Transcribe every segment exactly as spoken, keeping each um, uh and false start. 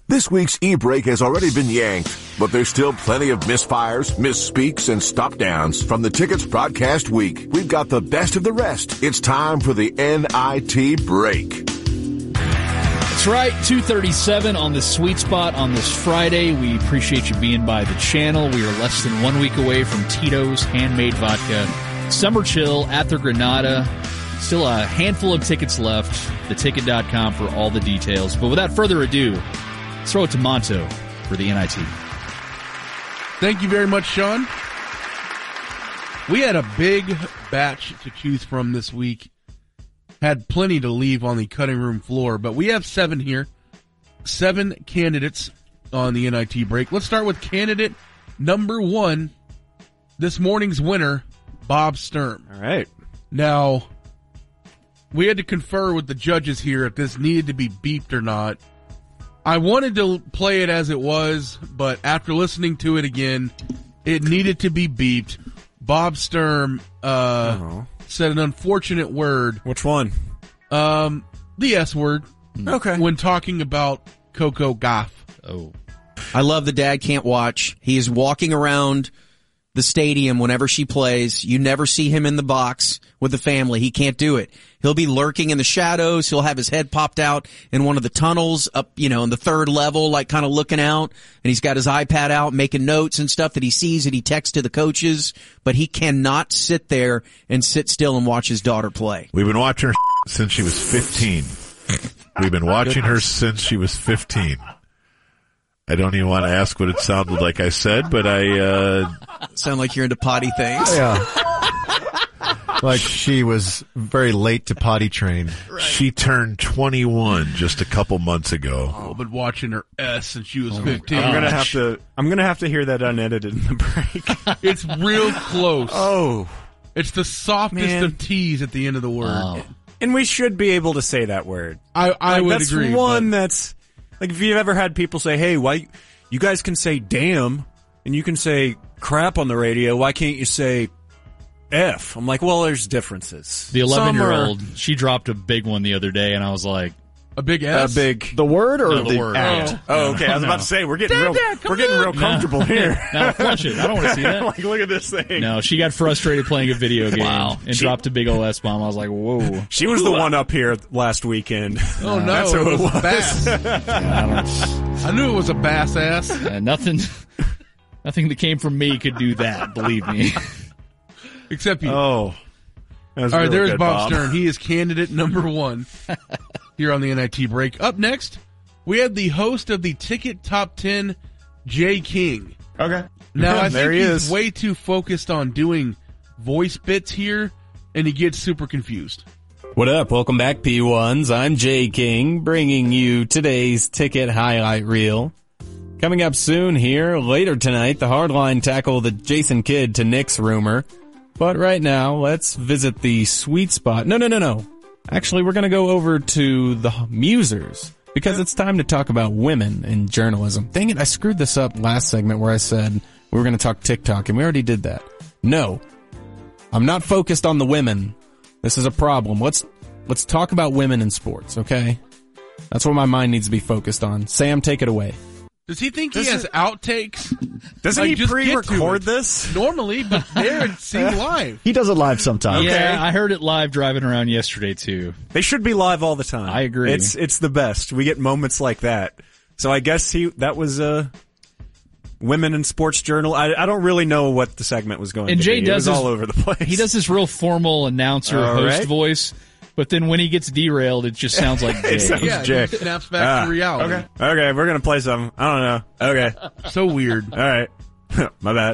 This week's e-break has already been yanked, but there's still plenty of misfires, misspeaks, and stop-downs from the Tickets broadcast week. We've got the best of the rest. It's time for the N I T break. That's right, two thirty-seven on the Sweet Spot on this Friday. We appreciate you being by the channel. We are less than one week away from Tito's Handmade Vodka Summer Chill at the Granada. Still a handful of tickets left. the ticket dot com for all the details. But without further ado, let's throw it to Monto for the N I T. Thank you very much, Sean. We had a big batch to choose from this week. Had plenty to leave on the cutting room floor, but we have seven here. Seven candidates on the N I T break. Let's start with candidate number one. This morning's winner, Bob Sturm. All right. Now, we had to confer with the judges here if this needed to be beeped or not. I wanted to play it as it was, but after listening to it again, it needed to be beeped. Bob Sturm uh, Uh-oh. said an unfortunate word. Which one? Um, the S word. Okay. When talking about Coco Gauff. Oh. I love the dad can't watch. He is walking around the stadium whenever she plays. You never see him in the box with the family. He can't do it. He'll be lurking in the shadows. He'll have his head popped out in one of the tunnels up, you know, in the third level, like kind of looking out. And he's got his iPad out making notes and stuff that he sees that he texts to the coaches. But he cannot sit there and sit still and watch his daughter play. We've been watching her since she was fifteen. We've been watching her since she was fifteen. I don't even want to ask what it sounded like I said, but I, uh... Sound like you're into potty things. Yeah. Like she was very late to potty train. Right. She turned twenty-one just a couple months ago. Oh, but watching her S since she was oh fifteen. I'm gonna have to, I'm gonna have to hear that unedited in the break. It's real close. Oh. It's the softest Man. of T's at the end of the word. Oh. And we should be able to say that word. I, I like, would that's agree. That's one but... that's, like, if you've ever had people say, hey, why, you guys can say damn, and you can say crap on the radio, why can't you say F? I'm like, well, there's differences. The Some eleven-year-old, are- she dropped a big one the other day, and I was like... A big S? A big... The word or No, the the word. act? Oh, No, okay. no, I was no. about to say, we're getting Dad, real, Dad, come we're getting on. real comfortable here. Now, flush it. I don't want to see that. Like, look at this thing. No, she got frustrated playing a video game Wow. and She- dropped a big ol' S-bomb. I was like, whoa. She was the one up here last weekend. Oh, no. That's who it it was, was. Bass. I, don't, I knew it was a bass ass. uh, nothing, nothing that came from me could do that, believe me. Except you. Oh. That was All right, really there's good, Bob, Stern. He is candidate number one here on the N I T break. Up next, we have the host of the Ticket Top ten, Jay King. Okay. Now, I There think he he's is. way too focused on doing voice bits here, and he gets super confused. What up? Welcome back, P ones. I'm Jay King, bringing you today's ticket highlight reel. Coming up soon here, later tonight, the Hardline tackle the Jason Kidd to Knicks rumor. But right now, let's visit the sweet spot. No, no, no, no. Actually, we're going to go over to the Musers, because it's time to talk about women in journalism. Dang it, I screwed this up last segment where I said we were going to talk TikTok, and we already did that. No, I'm not focused on the women. This is a problem. Let's let's talk about women in sports, okay? That's what my mind needs to be focused on. Sam, take it away. Does he think Does he has it- outtakes? Doesn't Like, he just get to pre-record it. this? Normally, but there it seemed live. He does it live sometimes. Yeah, I heard it live driving around yesterday, too. They should be live all the time. I agree. It's it's the best. We get moments like that. So I guess he that was uh Women in Sports Journal. I I don't really know what the segment was going And to Jay be. does it was his- all over the place. He does this real formal announcer All host right. voice, but then when he gets derailed, it just sounds like Jay. It sounds- Yeah, Jay. he snaps back Ah, to reality. Okay. Okay, we're gonna play something. I don't know. Okay. So weird. All right. My bad.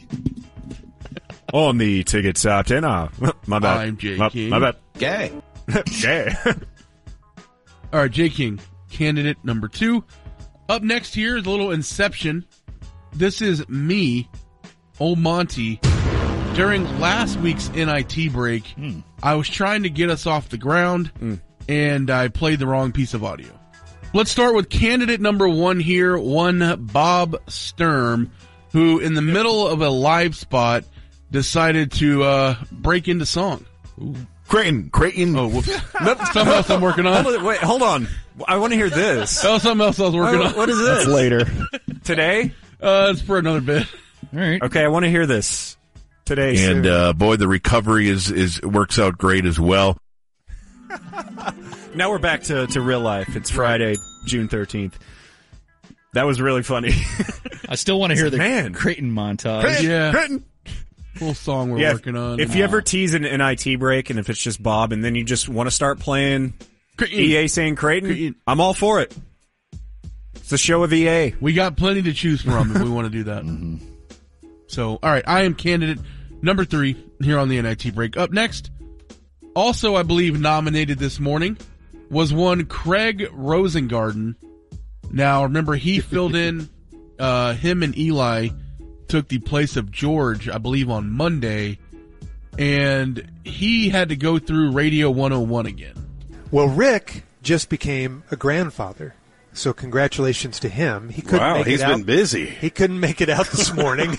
On the ticket top ten. Ah, my bad. I'm Jay my, King. My bad. Gay. Gay. All right, Jay King, candidate number two. Up next here is a little Inception. This is me, old Monty. During last week's N I T break, Hmm. I was trying to get us off the ground, Mm. and I played the wrong piece of audio. Let's start with candidate number one here, one Bob Sturm, who in the middle of a live spot decided to uh, break into song. Ooh. Creighton. Creighton. Oh, whoops. Nope, something else I'm working on. Hold on, wait, hold on. I want to hear this. Oh, something else I was working Oh, on. what is this? That's later. Today? Uh, it's for another bit. All right. Okay, I want to hear this. Today, And, soon. uh, boy, the recovery is, is, works out great as well. Now we're back to, to real life. It's Friday, June thirteenth. That was really funny. I still want to hear the Man. Creighton montage. Yeah. Creighton. Full song we're Yeah, working on. If you ever tease an, an I T break and if it's just Bob and then you just want to start playing Creighton. E A saying Creighton, Creighton. I'm all for it. It's the show of E A. We got plenty to choose from if we want to do that. Mm-hmm. So, all right, I am candidate number three here on the N I T break. Up next, also I believe nominated this morning, was one Craig Rosengarten. Now, remember, he filled in, uh, him and Eli took the place of George, I believe, on Monday, and he had to go through Radio one oh one again. Well, Rick just became a grandfather, so congratulations to him. He couldn't Wow, make he's it out. been busy. He couldn't make it out this morning.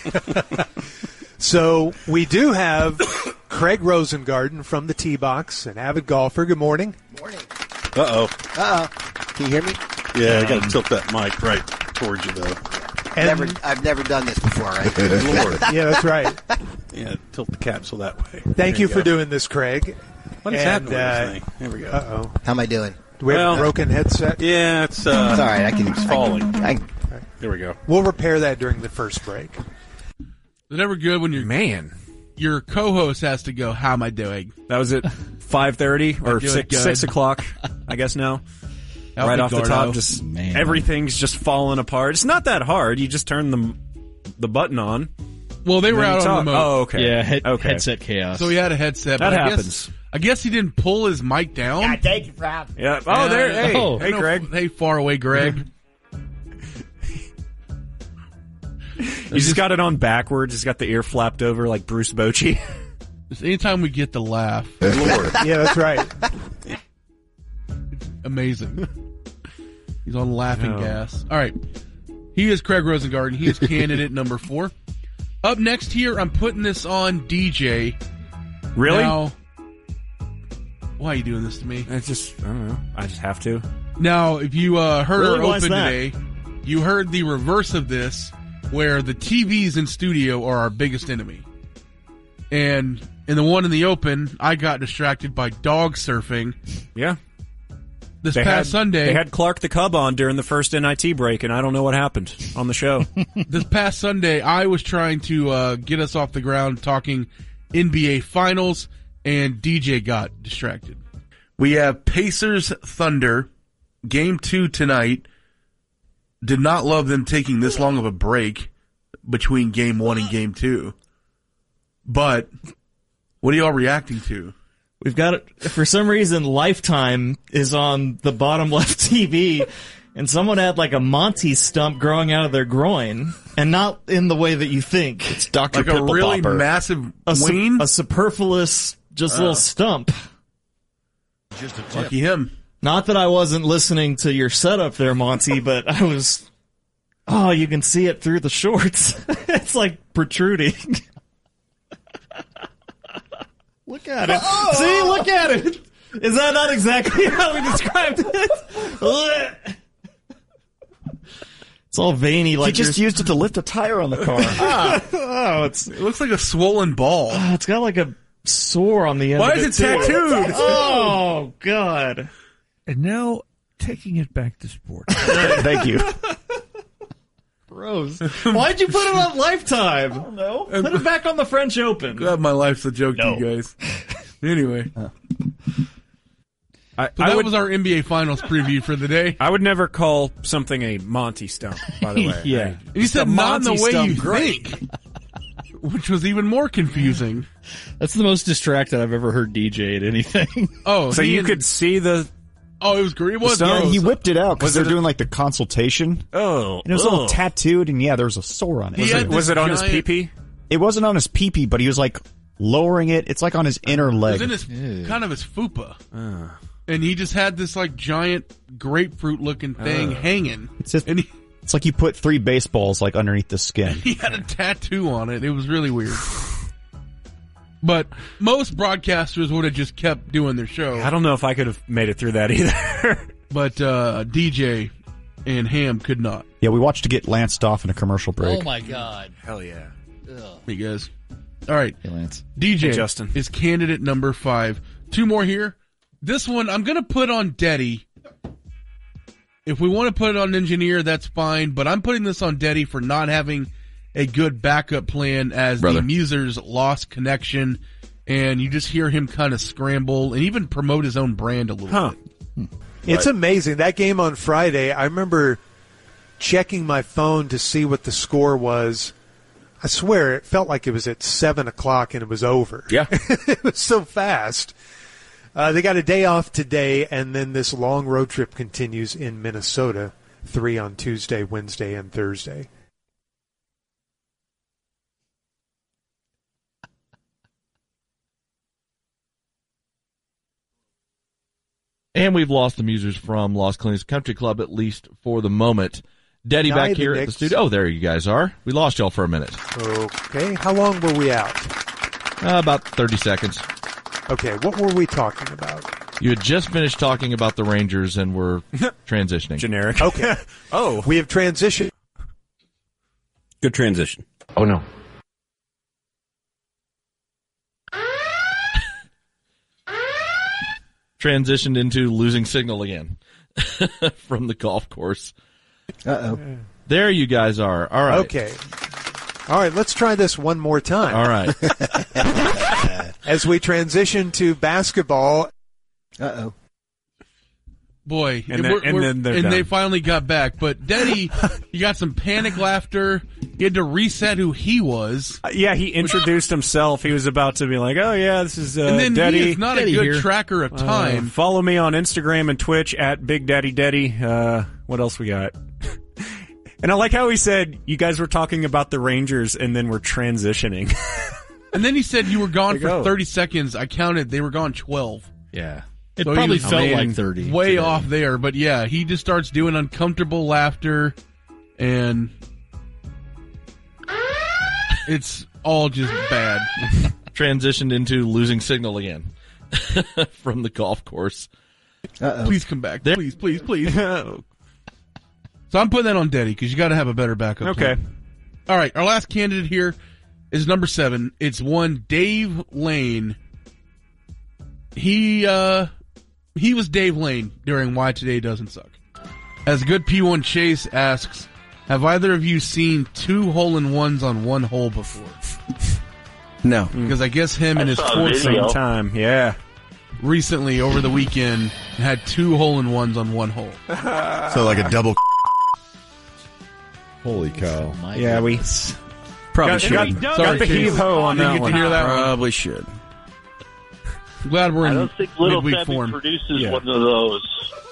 So we do have Craig Rosengarten from the T-Box, an avid golfer. Good morning. Uh-oh. Uh-oh. Can you hear me? Yeah, I got to tilt that mic right towards you, though. And Never, I've never done this before, right? Good Lord. yeah, that's right. Yeah, tilt the capsule that way. Thank There you for go. doing this, Craig. What is And, happening with uh, this thing? There we go. Uh-oh. How am I doing? Do we have Well- a broken headset? Yeah, it's, uh, It's all right. I can. it's falling. I, There we go. We'll repair that during the first break. It's never good when your Man, your co-host has to go, how am I doing? that was at five thirty or doing six, good. six o'clock, I guess now. Alfie right off the Gardo. top, just Man. everything's just falling apart. It's not that hard. You just turn the the button on. Well, they were then you out on talk. remote. Oh, okay. Yeah, head, okay. headset chaos. So he had a headset. That but I happens. Guess, I guess he didn't pull his mic down. thank you for having me. Yeah. Oh, there. Hey, Oh, hey, no, Greg. Hey, far away, Greg. He's just got it on backwards. He's got the ear flapped over like Bruce Bochy. Just anytime we get to laugh, Lord. Yeah, that's right. amazing. He's on laughing No. gas. All right. He is Craig Rosengarten. He is candidate number four. Up next here, I'm putting this on D J. Really? Now, why are you doing this to me? I just, I don't know. I just have to. Now, if you uh, heard Really? our Why's open that? today, you heard the reverse of this, where the T Vs in studio are our biggest enemy. And in the one in the open, I got distracted by dog surfing. Yeah. This They past had, Sunday, They had Clark the Cub on during the first N I T break, and I don't know what happened on the show. this past Sunday, I was trying to uh, get us off the ground talking N B A Finals, and D J got distracted. We have Pacers Thunder, game two tonight. Did not love them taking this long of a break between game one and game two. But what are y'all reacting to? We've got it. For some reason, Lifetime is on the bottom left T V, and someone had like a Monty stump growing out of their groin, and not in the way that you think. It's Doctor Like a really massive a, su- ween? a superfluous, just little stump. Lucky him. Not that I wasn't listening to your setup there, Monty, but I was. Oh, you can see it through the shorts. It's like protruding. Look at it. Oh! See, look at it. Is that not exactly how we described it? It's all veiny, like He just you're- used it to lift a tire on the car. oh, it's It looks like a swollen ball. oh, it's got like a sore on the end. Why of is it too. tattooed? Oh God! And now, taking it back to sports. Thank you. Gross. Why'd you put it on Lifetime? I don't know. Put it back on the French Open. God, my life's a joke to you guys. Anyway. I, So I that would, was our N B A Finals preview for the day. I would never call something a Monty stump, by the way. Yeah. I- He said a not in the Monty way stump, you great. think, which was even more confusing. That's the most distracted I've ever heard D J at anything. Oh, So he you and- could see the. Oh, it was great. It was. stone? gross. He whipped it out because Was they're it a- doing like the consultation. Oh. And it was all ugh. tattooed, and yeah, there was a sore on it. He Was had it, this was it on his giant- pee-pee? It wasn't on his pee-pee, but he was like lowering it. It's like on his inner It was leg. in his kind of his fupa, and he just had this like giant grapefruit looking thing hanging. It's just, And he, it's like you put three baseballs like underneath the skin. he had a tattoo on it. It was really weird. But most broadcasters would have just kept doing their show. I don't know if I could have made it through that either. But uh, D J and Ham could not. Yeah, we watched to get lanced off in a commercial break. Oh, my God. Hell yeah. Hey, guys. All right. Hey, Lance. D J Hey, Justin. is candidate number five. Two more here. This one I'm going to put on Deddy. If we want to put it on Engineer, that's fine. But I'm putting this on Deddy for not having a good backup plan as Brother. the Musers lost connection. And you just hear him kind of scramble and even promote his own brand a little Huh. bit. It's amazing. That game on Friday, I remember checking my phone to see what the score was. I swear, it felt like it was at seven o'clock and it was over. Yeah. It was so fast. Uh, they got a day off today, and then this long road trip continues in Minnesota, three on Tuesday, Wednesday, and Thursday. And we've lost the Musers from Los Colinas Country Club, at least for the moment. Deddy Night back of the here at the Knicks. studio. Oh, there you guys are. We lost y'all for a minute. Okay. How long were we out? Uh, about thirty seconds. Okay. What were we talking about? You had just finished talking about the Rangers and were transitioning. Generic. Okay. Oh. We have transitioned. Good transition. Oh, no. Transitioned into losing signal again from the golf course. Uh-oh. There you guys are. All right. Okay. All right, let's try this one more time. All right. As we transition to basketball. Uh-oh. Boy, And then- we're- and we're- then they're and done. they finally got back. But Deddy, he got some panic laughter. He had to reset who he was. Uh, yeah, he introduced himself. He was about to be like, oh, yeah, this is uh, And then Deddy. he is not a Deddy good here. tracker of Uh, time. follow me on Instagram and Twitch at Big Daddy Deddy. Uh, what else we got? And I like how he said, you guys were talking about the Rangers and then we're transitioning. And then he said you were gone There you for go. thirty seconds. I counted. They were gone twelve. Yeah. It So he probably was felt way- like thirty. Way today. off there. But yeah, he just starts doing uncomfortable laughter. And it's all just bad. Transitioned into losing signal again from the golf course. Uh-oh. Please come back. Please, please, please. So I'm putting that on Deddy because you got to have a better backup Okay. plan. All right, our last candidate here is number seven. It's one Dave Lane. He uh he was Dave Lane during Why Today Doesn't Suck. As good P one Chase asks, have either of you seen two hole-in-ones on one hole before? No. Because I guess him and I his saw a fourth video. son Time, yeah. recently over the weekend had two hole-in-ones on one hole. So like a double. Holy cow. Yeah, we Probably got, should. got, Sorry, got the Chase. heave-ho on Didn't that get one. to hear that one. Probably should. Glad we're I in don't think Little midweek Debbie form. produces Yeah. one of those.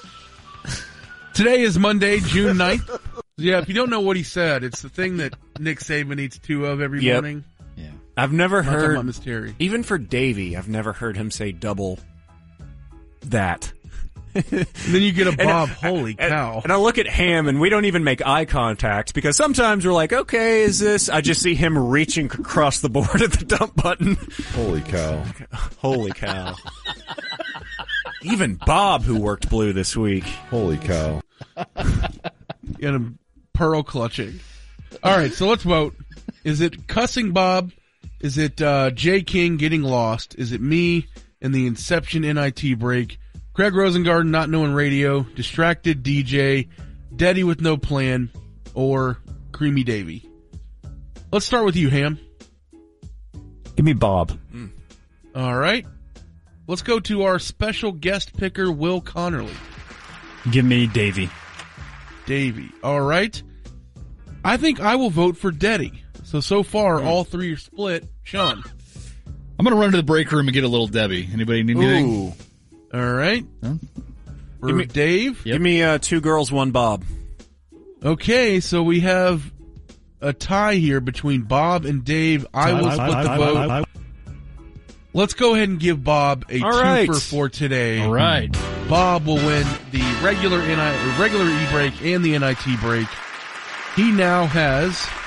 Today is Monday, June ninth. Yeah, if you don't know what he said, it's the thing that Nick Saban eats two of every Yep. morning. I've never I'm not talking heard, about Miss Terry. even for Davey, I've never heard him say double that. And then you get a And Bob, I- holy and- cow. And I look at Ham, and we don't even make eye contact because sometimes we're like, okay, is this? I just see him reaching across the board at the dump button. Holy cow. Holy cow. Even Bob, who worked blue this week. Holy cow. Get him pearl clutching. All right, so let's vote. Is it cussing Bob? Is it uh, Jay King getting lost? Is it me and the Inception N I T break? Craig Rosengarten not knowing radio? Distracted D J? Deddy with no plan? Or Creamy Davy? Let's start with you, Ham. Give me Bob. All right. Let's go to our special guest picker, Will Connerly. Give me Davey. Davey. All right. I think I will vote for Deddy. So, so far, all three are split. Sean. I'm going to run to the break room and get a little Debbie. Anybody need anything? Ooh. All right. Huh? For Give me- Dave. Give me uh, two girls, one Bob. Okay, so we have a tie here between Bob and Dave. I will split the vote. Let's go ahead and give Bob a All twofer right. for today. All right. Bob will win the regular N I, regular E break and the N I T break. He now has